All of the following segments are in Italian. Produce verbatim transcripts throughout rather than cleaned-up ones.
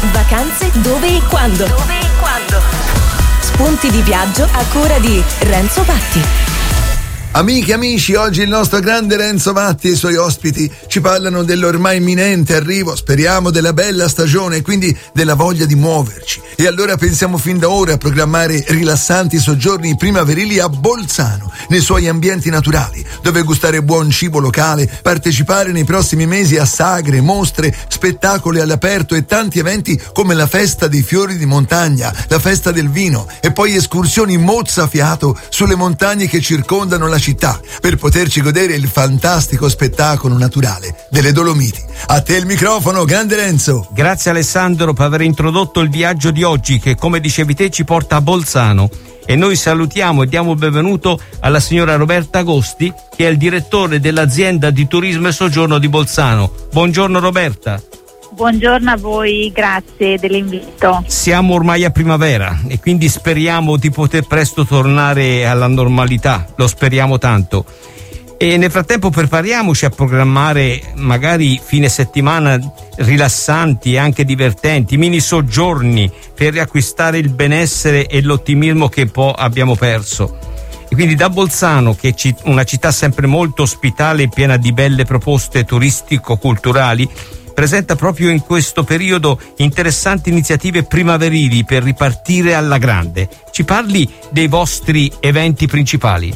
Vacanze dove e quando? Dove e quando? Spunti di viaggio a cura di Renzo Vatti. Amiche e amici, oggi il nostro grande Renzo Vatti e i suoi ospiti ci parlano dell'ormai imminente arrivo, speriamo, della bella stagione e quindi della voglia di muoverci. E allora pensiamo fin da ora a programmare rilassanti soggiorni primaverili a Bolzano, nei suoi ambienti naturali, dove gustare buon cibo locale, partecipare nei prossimi mesi a sagre, mostre, spettacoli all'aperto e tanti eventi come la festa dei fiori di montagna, la festa del vino e poi escursioni mozzafiato sulle montagne che circondano la città per poterci godere il fantastico spettacolo naturale delle Dolomiti. A te il microfono, grande Renzo. Grazie Alessandro per aver introdotto il viaggio di oggi che, come dicevi te, ci porta a Bolzano. E noi salutiamo e diamo il benvenuto alla signora Roberta Agosti, che è il direttore dell'azienda di turismo e soggiorno di Bolzano. Buongiorno Roberta. Buongiorno a voi, grazie dell'invito. Siamo ormai a primavera e quindi speriamo di poter presto tornare alla normalità, lo speriamo tanto. E nel frattempo prepariamoci a programmare magari fine settimana rilassanti e anche divertenti, mini soggiorni per riacquistare il benessere e l'ottimismo che un po' abbiamo perso. E quindi da Bolzano, che è una città sempre molto ospitale e piena di belle proposte turistico-culturali, presenta proprio in questo periodo interessanti iniziative primaverili per ripartire alla grande. Ci parli dei vostri eventi principali?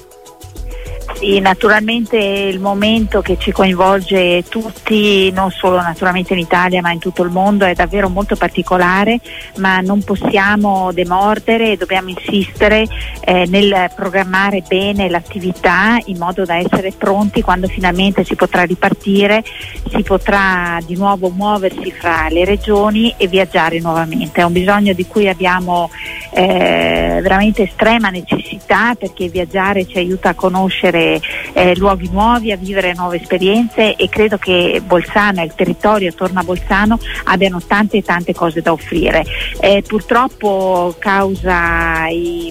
Sì, naturalmente il momento che ci coinvolge tutti, non solo naturalmente in Italia ma in tutto il mondo, è davvero molto particolare, ma non possiamo demordere e dobbiamo insistere eh, nel programmare bene l'attività in modo da essere pronti quando finalmente si potrà ripartire, si potrà di nuovo muoversi fra le regioni e viaggiare nuovamente. È un bisogno di cui abbiamo eh, veramente estrema necessità, perché viaggiare ci aiuta a conoscere Eh, luoghi nuovi, a vivere nuove esperienze, e credo che Bolzano e il territorio attorno a Bolzano abbiano tante tante cose da offrire. Eh, purtroppo, causa i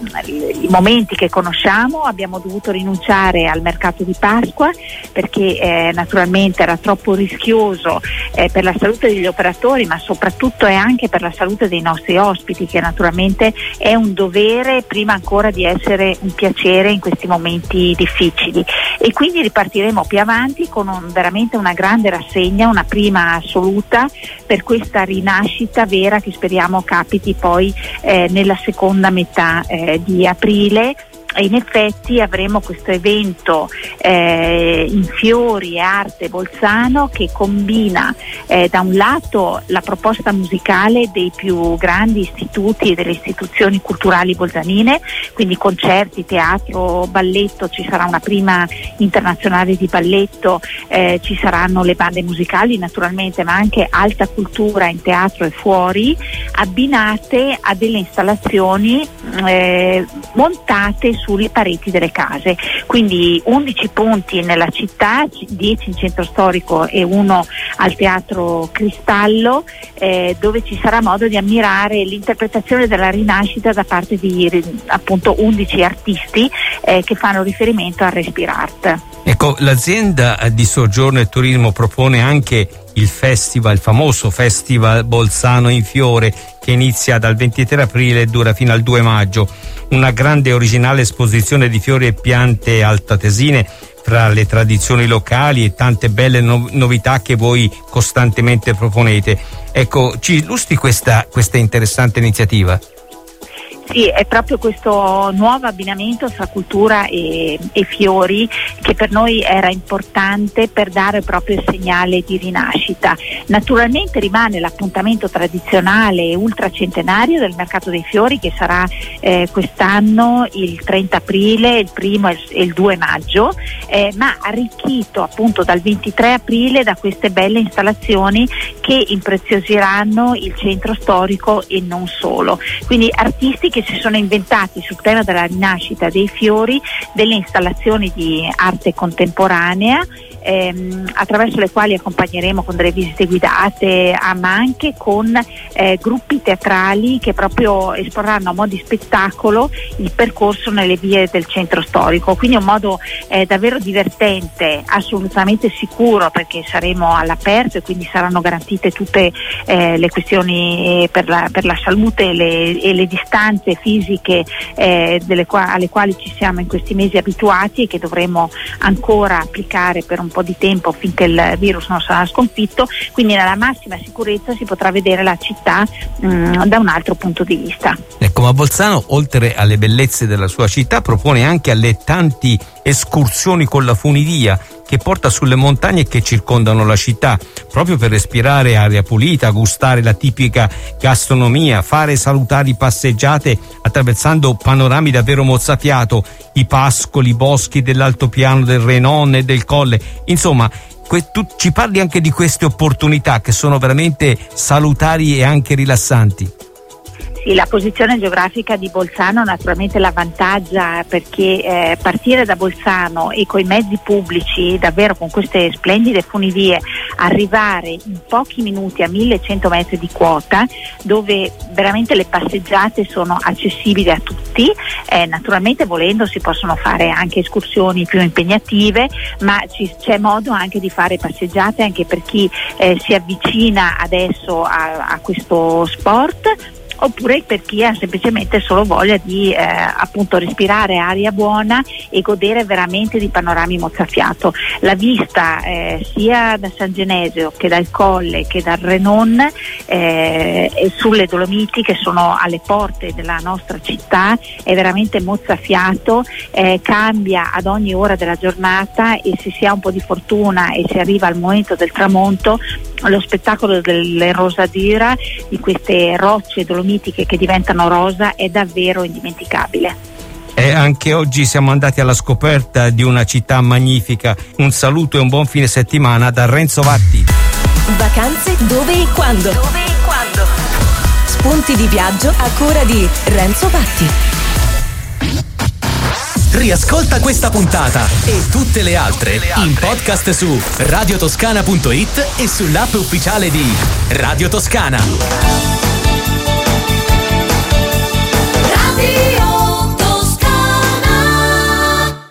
i momenti che conosciamo, abbiamo dovuto rinunciare al mercato di Pasqua perché eh, naturalmente era troppo rischioso eh, per la salute degli operatori, ma soprattutto è anche per la salute dei nostri ospiti, che naturalmente è un dovere prima ancora di essere un piacere in questi momenti difficili. E quindi ripartiremo più avanti con un, veramente una grande rassegna, una prima assoluta per questa rinascita vera che speriamo capiti poi eh, nella seconda metà eh, di aprile. E in effetti avremo questo evento eh, in fiori e arte Bolzano, che combina eh, da un lato la proposta musicale dei più grandi istituti e delle istituzioni culturali bolzanine, quindi concerti, teatro, balletto, ci sarà una prima internazionale di balletto, eh, ci saranno le bande musicali naturalmente, ma anche alta cultura in teatro e fuori, abbinate a delle installazioni eh, montate sulle pareti delle case, quindi undici punti nella città, dieci in centro storico e uno al Teatro Cristallo, eh, dove ci sarà modo di ammirare l'interpretazione della rinascita da parte di appunto undici artisti eh, che fanno riferimento al Respirart. Ecco, l'azienda di soggiorno e turismo propone anche il festival, il famoso festival Bolzano in Fiore, che inizia dal ventitré aprile e dura fino al due maggio. Una grande e originale esposizione di fiori e piante altoatesine fra le tradizioni locali e tante belle no- novità che voi costantemente proponete. Ecco, ci illustri questa, questa interessante iniziativa? Sì, è proprio questo nuovo abbinamento tra cultura e, e fiori che per noi era importante per dare proprio il segnale di rinascita. Naturalmente rimane l'appuntamento tradizionale e ultracentenario del Mercato dei Fiori, che sarà eh, quest'anno il trenta aprile, il primo e il due maggio, eh, ma arricchito appunto dal ventitré aprile da queste belle installazioni che impreziosiranno il centro storico e non solo. Quindi artisti che si sono inventati sul tema della rinascita dei fiori delle installazioni di arte contemporanea ehm, attraverso le quali accompagneremo con delle visite guidate, ah, ma anche con eh, gruppi teatrali che proprio esporranno a mo' di spettacolo il percorso nelle vie del centro storico, quindi un modo eh, davvero divertente, assolutamente sicuro, perché saremo all'aperto e quindi saranno garantite tutte eh, le questioni per la, per la salute e le, e le distanze fisiche eh, delle qua, alle quali ci siamo in questi mesi abituati e che dovremo ancora applicare per un po' di tempo finché il virus non sarà sconfitto, quindi nella massima sicurezza si potrà vedere la città mh, da un altro punto di vista. Ecco, ma Bolzano, oltre alle bellezze della sua città, propone anche alle tanti escursioni con la funivia che porta sulle montagne che circondano la città, proprio per respirare aria pulita, gustare la tipica gastronomia, fare salutari passeggiate attraversando panorami davvero mozzafiato, i pascoli, i boschi dell'altopiano del Renon e del Colle. Insomma, que- tu ci parli anche di queste opportunità che sono veramente salutari e anche rilassanti. Sì, la posizione geografica di Bolzano naturalmente la avvantaggia, perché eh, partire da Bolzano e coi mezzi pubblici, davvero con queste splendide funivie, arrivare in pochi minuti a millecento metri di quota, dove veramente le passeggiate sono accessibili a tutti, eh, naturalmente volendo si possono fare anche escursioni più impegnative, ma ci, c'è modo anche di fare passeggiate anche per chi eh, si avvicina adesso a, a questo sport, oppure per chi ha semplicemente solo voglia di eh, appunto respirare aria buona e godere veramente di panorami mozzafiato. La vista eh, sia da San Genesio che dal Colle che dal Renon eh, e sulle Dolomiti, che sono alle porte della nostra città, è veramente mozzafiato, eh, cambia ad ogni ora della giornata, e se si ha un po' di fortuna e si arriva al momento del tramonto, lo spettacolo delle rosadura, di queste rocce dolomitiche che diventano rosa, è davvero indimenticabile. E anche oggi siamo andati alla scoperta di una città magnifica. Un saluto e un buon fine settimana da Renzo Vatti. Vacanze dove e quando? Dove e quando? Spunti di viaggio a cura di Renzo Vatti. Riascolta questa puntata e tutte le altre in podcast su radiotoscana punto it e sull'app ufficiale di Radio Toscana.